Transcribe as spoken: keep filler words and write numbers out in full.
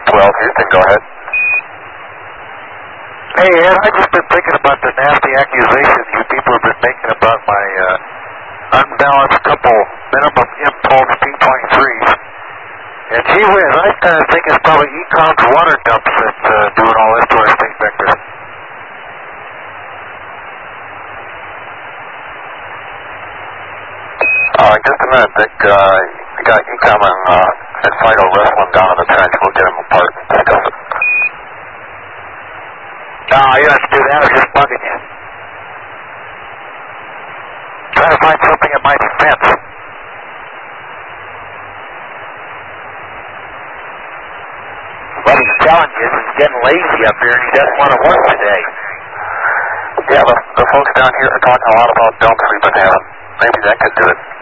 twelve, Houston, go ahead. Hey, Ed, I've just been thinking about the nasty accusations you people have been making about my uh, unbalanced couple minimum impulse P twenty-threes. And gee whiz, I kind of think it's probably Ecom's water dumps that's uh, doing all this to our state vector. Uh, just a minute, Dick. Uh, we got Ecom and, uh, and Fido wrestling down in the trench. We'll get them apart and discuss it. No, you don't have to do that. I'm just bugging you. Trying to find something in my defense. What he's telling you is he's getting lazy up here and he doesn't want to work today. Yeah, the, the folks down here are talking a lot about dumps we've been having. Maybe that could do it.